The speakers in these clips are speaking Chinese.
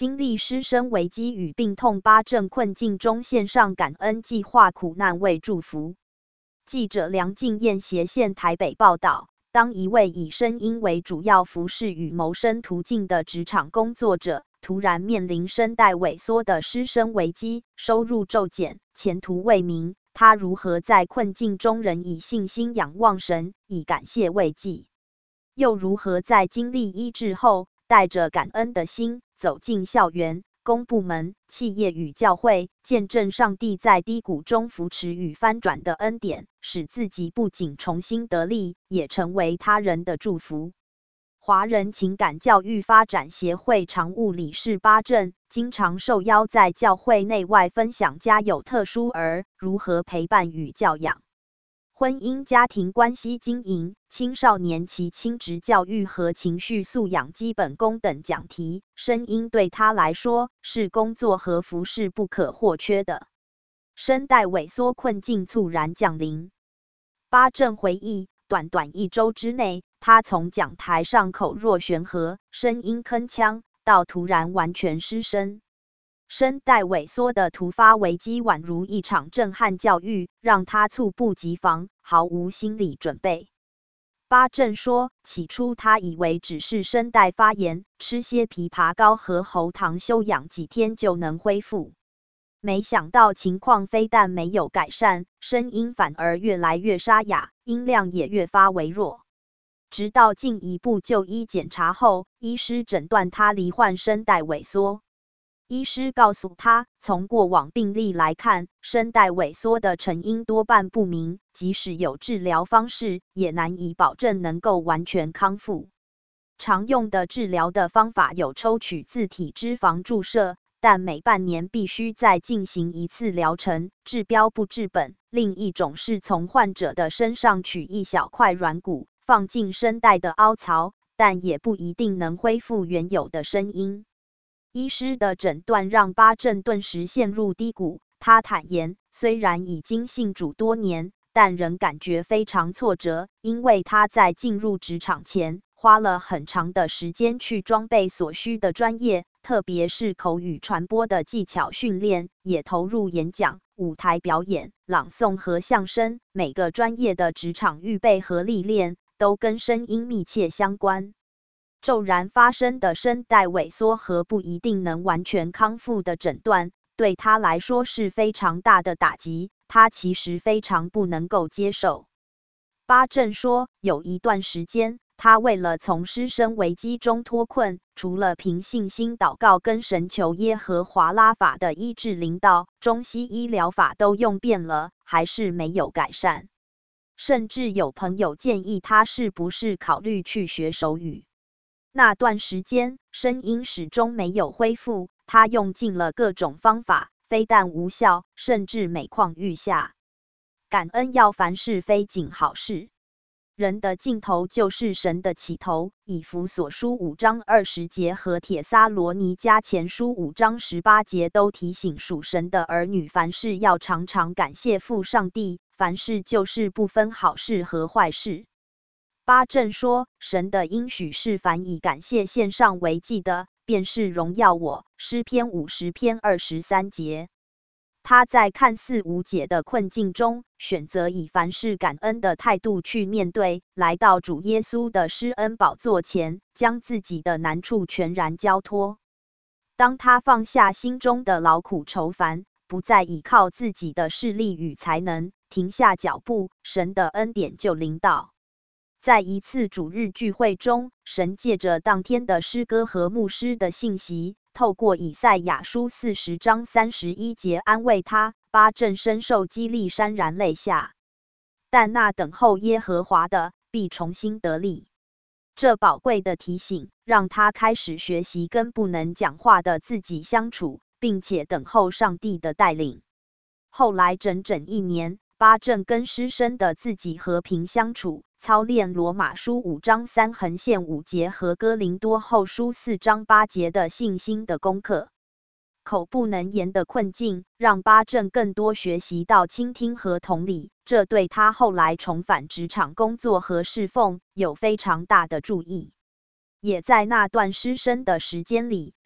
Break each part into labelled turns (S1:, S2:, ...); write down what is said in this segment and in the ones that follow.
S1: 经历师生危机与病痛八正困境中献上感恩计划苦难为祝福。记者梁敬燕斜线台北报道，当一位以声音为主要服事与谋生途径的职场工作者，突然面临声带萎缩的师生危机，收入骤减，前途未明，他如何在困境中仍以信心仰望神，以感谢慰藉？又如何在经历医治后，带着感恩的心走进校园、公部门、企业与教会，见证上帝在低谷中扶持与翻转的恩典，使自己不仅重新得力，也成为他人的祝福。华人情感教育发展协会常务理事八正，经常受邀在教会内外分享家有特殊儿如何陪伴与教养、婚姻家庭关系经营、青少年期亲职教育和情绪素养基本功等讲题。声音对他来说是工作和服事不可或缺的。声带萎缩困境猝然降临。八正回忆，短短1周之内，他从讲台上口若悬河，声音铿锵，到突然完全失声。声带萎缩的突发危机宛如一场震撼教育，让他猝不及防，毫无心理准备。八正说，起初他以为只是声带发炎，吃些枇杷膏和喉糖休养几天就能恢复。没想到情况非但没有改善，声音反而越来越沙哑，音量也越发微弱。直到进一步就医检查后，医师诊断他罹患声带萎缩。医师告诉他，从过往病例来看，声带萎缩的成因多半不明，即使有治疗方式，也难以保证能够完全康复。常用的治疗的方法有抽取自体脂肪注射，但每半年必须再进行1次疗程，治标不治本。另一种是从患者的身上取一小块软骨，放进声带的凹槽，但也不一定能恢复原有的声音。医师的诊断让八正顿时陷入低谷。他坦言，虽然已经信主多年，但仍感觉非常挫折，因为他在进入职场前，花了很长的时间去装备所需的专业，特别是口语传播的技巧训练，也投入演讲、舞台表演、朗诵和相声。每个专业的职场预备和历练，都跟声音密切相关。骤然发生的声带萎缩和不一定能完全康复的诊断，对他来说是非常大的打击，他其实非常不能够接受。八正说，有一段时间，他为了从师生危机中脱困，除了凭信心祷告跟神求耶和华拉法的医治临到，中西医疗法都用遍了，还是没有改善。甚至有朋友建议他是不是考虑去学手语。那段时间，声音始终没有恢复，他用尽了各种方法，非但无效，甚至每况愈下。感恩要凡事非仅好事。人的尽头就是神的起头。以弗所书5章20节和帖撒罗尼迦前书5章18节都提醒属神的儿女，凡事要常常感谢父上帝，凡事就是不分好事和坏事。八正说，神的应许是凡以感谢献上为祭的，便是荣耀我。诗篇50篇23节。他在看似无解的困境中，选择以凡事感恩的态度去面对，来到主耶稣的施恩宝座前，将自己的难处全然交托。当他放下心中的劳苦愁烦，不再依靠自己的势力与才能，停下脚步，神的恩典就临到。在一次主日聚会中，神借着当天的诗歌和牧师的信息，透过以赛亚书40章31节安慰他。八正深受激励，潸然泪下。但那等候耶和华的，必重新得力。这宝贵的提醒，让他开始学习跟不能讲话的自己相处，并且等候上帝的带领。后来整整1年，八正跟师生的自己和平相处，操练罗马书5章3-5节和哥林多后书4章8节的信心的功课。口不能言的困境，让八正更多学习到倾听和同理，这对他后来重返职场工作和侍奉有非常大的助益。也在那段失声的时间里，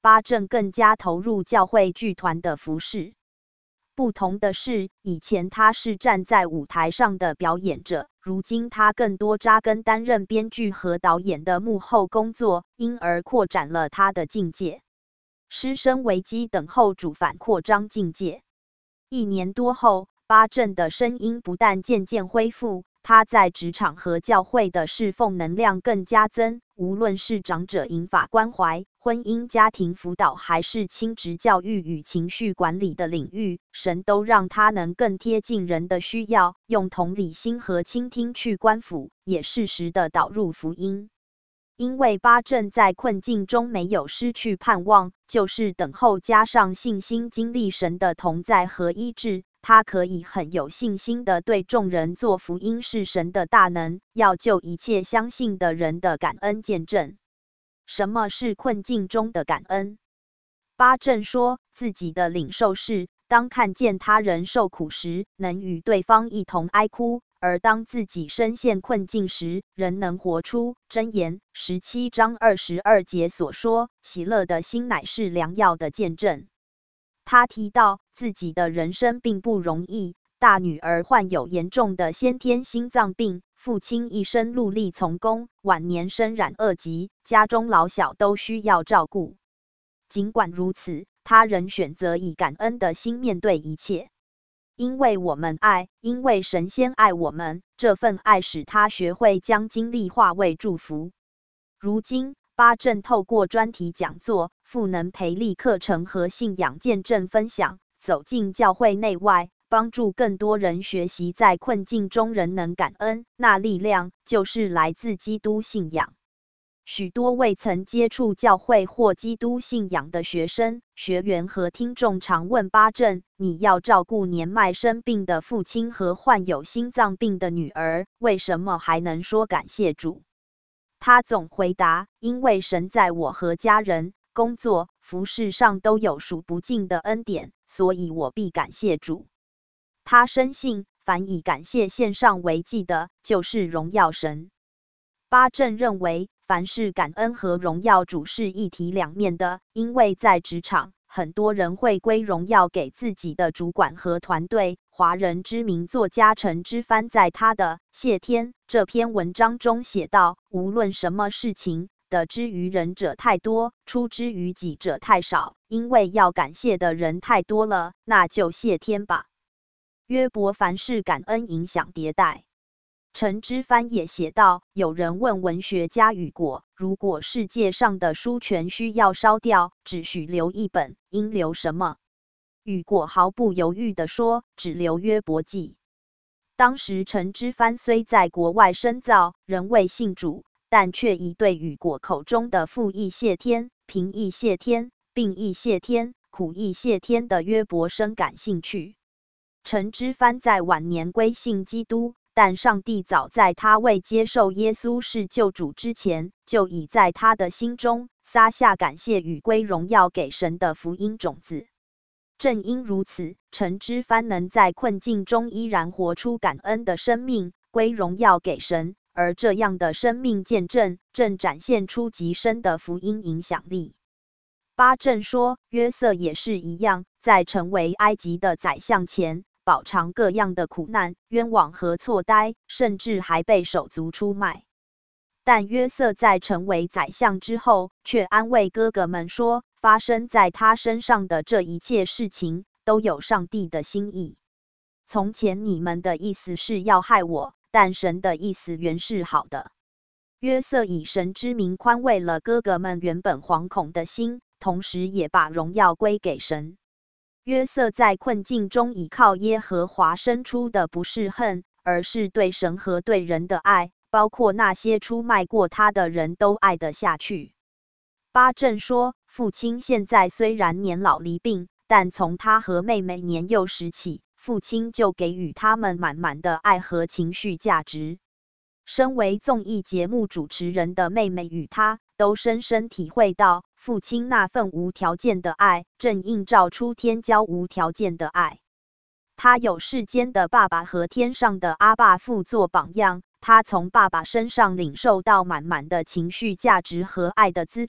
S1: 巴正更加投入教会剧团的服饰。不同的是，以前他是站在舞台上的表演者，如今他更多扎根担任编剧和导演的幕后工作，因而扩展了他的境界。师生危机等候主反扩张境界。1年多后，巴正的声音不但渐渐恢复，他在职场和教会的侍奉能量更加增，无论是长者引法关怀、婚姻家庭辅导，还是亲职教育与情绪管理的领域，神都让他能更贴近人的需要，用同理心和倾听去关辅，也适时地导入福音。因为巴正在困境中没有失去盼望，就是等候加上信心，经历神的同在和医治，他可以很有信心地对众人做福音是神的大能，要救一切相信的人的感恩见证。什么是困境中的感恩？巴正说自己的领受是，当看见他人受苦时，能与对方一同哀哭，而当自己身陷困境时，仍能活出箴言17章22节所说，喜乐的心乃是良药的见证。他提到自己的人生并不容易，大女儿患有严重的先天心脏病，父亲一生努力从公，晚年身染恶疾，家中老小都需要照顾。尽管如此，他仍选择以感恩的心面对一切。因为我们爱，因为神先爱我们，这份爱使他学会将经历化为祝福。如今，巴正透过专题讲座、赋能培力课程和信仰见证分享，走进教会内外，帮助更多人学习在困境中仍能感恩，那力量就是来自基督信仰。许多未曾接触教会或基督信仰的学生、学员和听众常问巴正，你要照顾年迈生病的父亲和患有心脏病的女儿，为什么还能说感谢主？他总回答，因为神在我和家人、工作、服事上都有数不尽的恩典，所以我必感谢主。他深信，凡以感谢献上为祭的，就是荣耀神。巴正认为，凡是感恩和荣耀主是一体两面的，因为在职场，很多人会归荣耀给自己的主管和团队。华人知名作家陈之藩在他的《谢天》这篇文章中写道，无论什么事情，得之于人者太多，出之于己者太少，因为要感谢的人太多了，那就谢天吧。约伯凡事感恩影响迭代。陈之藩也写道，有人问文学家雨果，如果世界上的书全需要烧掉，只许留一本，应留什么？雨果毫不犹豫地说，只留约伯记。当时陈之藩虽在国外深造，仍未信主，但却已对雨果口中的富亦谢天、贫亦谢天、病亦谢天、苦亦谢天的约伯深感兴趣。陈之藩在晚年归信基督，但上帝早在他未接受耶稣是救主之前，就已在他的心中撒下感谢与归荣耀给神的福音种子。正因如此，陈之藩能在困境中依然活出感恩的生命，归荣耀给神，而这样的生命见证正展现出极深的福音影响力。巴正说，约瑟也是一样，在成为埃及的宰相前，饱尝各样的苦难、冤枉和错待，甚至还被手足出卖。但约瑟在成为宰相之后，却安慰哥哥们说，发生在他身上的这一切事情，都有上帝的心意。从前你们的意思是要害我，但神的意思原是好的。约瑟以神之名宽慰了哥哥们原本惶恐的心，同时也把荣耀归给神。约瑟在困境中倚靠耶和华生出的不是恨，而是对神和对人的爱，包括那些出卖过他的人都爱得下去。巴正说，父亲现在虽然年老离病，但从他和妹妹年幼时起，父亲就给予他们满满的爱和情绪价值。身为综艺节目主持人的妹妹与他，都深深体会到父亲那份无条件的爱，正映照出天骄无条件的爱。他有世间的爸爸和天上的阿爸父做榜样，他从爸爸身上领受到满满的情绪价值和爱的资产，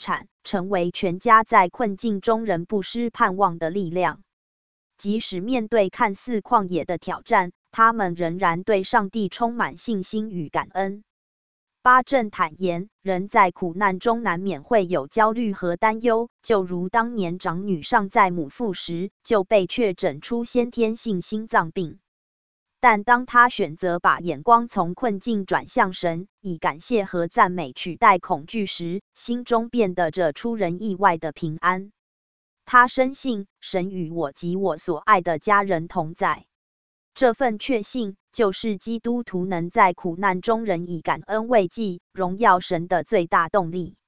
S1: 成为全家在困境中仍不失盼望的力量。即使面对看似旷野的挑战，他们仍然对上帝充满信心与感恩。巴正坦言，人在苦难中难免会有焦虑和担忧，就如当年长女尚在母腹时就被确诊出先天性心脏病。但当他选择把眼光从困境转向神，以感谢和赞美取代恐惧时，心中变得着出人意外的平安。他深信神与我及我所爱的家人同在。这份确信就是基督徒能在苦难中仍以感恩为祭，荣耀神的最大动力。